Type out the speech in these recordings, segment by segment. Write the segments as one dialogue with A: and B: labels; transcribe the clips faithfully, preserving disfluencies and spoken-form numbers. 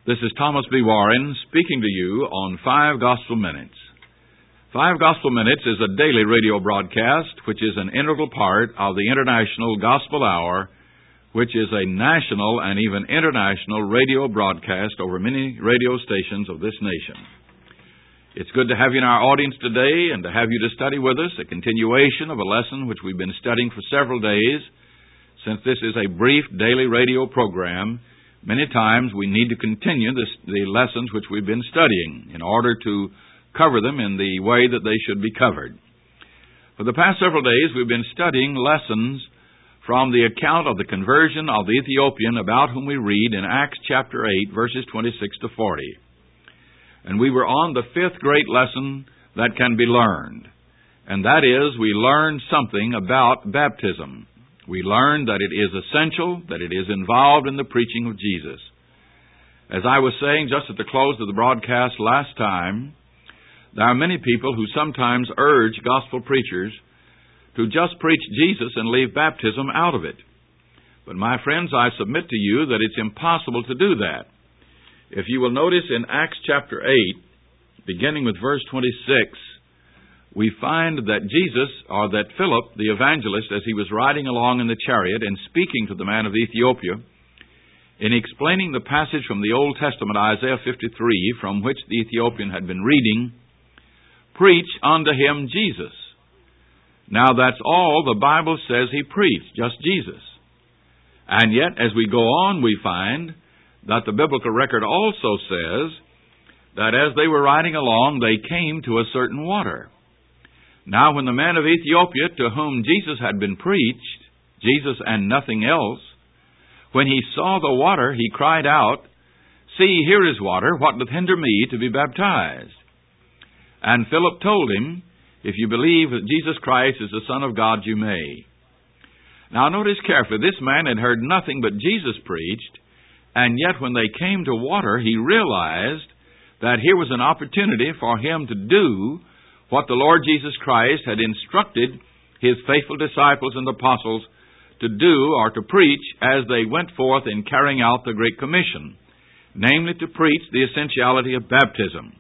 A: This is Thomas B. Warren speaking to you on Five Gospel Minutes. Five Gospel Minutes is a daily radio broadcast which is an integral part of the International Gospel Hour, which is a national and even international radio broadcast over many radio stations of this nation. It's good to have you in our audience today and to have you to study with us, a continuation of a lesson which we've been studying for several days. Since this is a brief daily radio program, many times we need to continue this, the lessons which we've been studying in order to cover them in the way that they should be covered. For the past several days, we've been studying lessons from the account of the conversion of the Ethiopian about whom we read in Acts chapter eight, verses twenty-six to forty. And we were on the fifth great lesson that can be learned, and that is we learned something about baptism. We learned that it is essential, that it is involved in the preaching of Jesus. As I was saying just at the close of the broadcast last time, there are many people who sometimes urge gospel preachers to just preach Jesus and leave baptism out of it. But my friends, I submit to you that it's impossible to do that. If you will notice in Acts chapter eight, beginning with verse twenty-six, we find that Jesus, or that Philip, the evangelist, as he was riding along in the chariot and speaking to the man of Ethiopia, in explaining the passage from the Old Testament, Isaiah fifty-three, from which the Ethiopian had been reading, preach unto him Jesus. Now that's all the Bible says he preached, just Jesus. And yet, as we go on, we find that the biblical record also says that as they were riding along, they came to a certain water. Now, when the man of Ethiopia, to whom Jesus had been preached, Jesus and nothing else, when he saw the water, he cried out, See, here is water, what doth hinder me to be baptized? And Philip told him, If you believe that Jesus Christ is the Son of God, you may. Now, notice carefully, this man had heard nothing but Jesus preached, and yet when they came to water, he realized that here was an opportunity for him to do what the Lord Jesus Christ had instructed His faithful disciples and apostles to do or to preach as they went forth in carrying out the Great Commission, namely to preach the essentiality of baptism.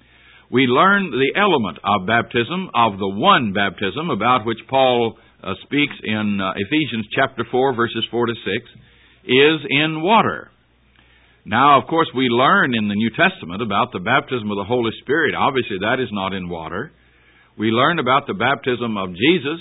A: We learn the element of baptism, of the one baptism, about which Paul uh, speaks in uh, Ephesians chapter four, verses four to six, is in water. Now, of course, we learn in the New Testament about the baptism of the Holy Spirit. Obviously, that is not in water. We learn about the baptism of Jesus,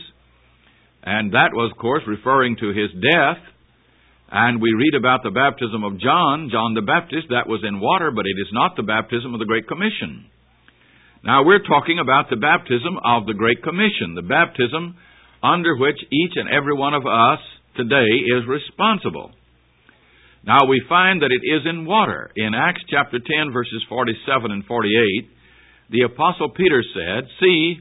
A: and that was, of course, referring to His death. And we read about the baptism of John, John the Baptist. That was in water, but it is not the baptism of the Great Commission. Now, we're talking about the baptism of the Great Commission, the baptism under which each and every one of us today is responsible. Now, we find that it is in water. In Acts chapter ten, verses forty-seven and forty-eight, the Apostle Peter said, See,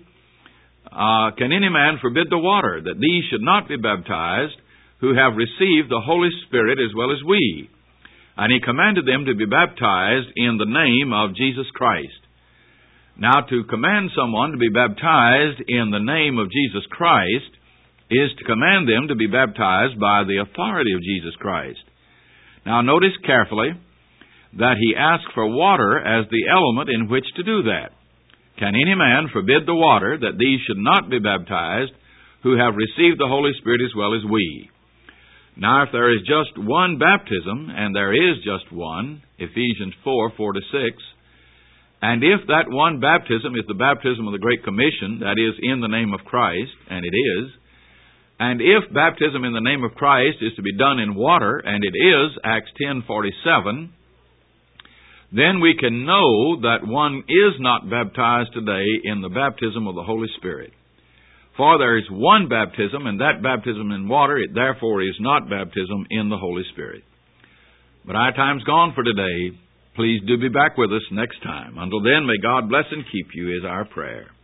A: uh, can any man forbid the water, that these should not be baptized, who have received the Holy Spirit as well as we? And he commanded them to be baptized in the name of Jesus Christ. Now, to command someone to be baptized in the name of Jesus Christ is to command them to be baptized by the authority of Jesus Christ. Now, notice carefully that he asked for water as the element in which to do that. Can any man forbid the water, that these should not be baptized, who have received the Holy Spirit as well as we? Now, if there is just one baptism, and there is just one, Ephesians four, four to six, and if that one baptism is the baptism of the Great Commission, that is, in the name of Christ, and it is, and if baptism in the name of Christ is to be done in water, and it is, Acts ten forty-seven, then we can know that one is not baptized today in the baptism of the Holy Spirit. For there is one baptism, and that baptism in water, it therefore is not baptism in the Holy Spirit. But our time's gone for today. Please do be back with us next time. Until then, may God bless and keep you is our prayer.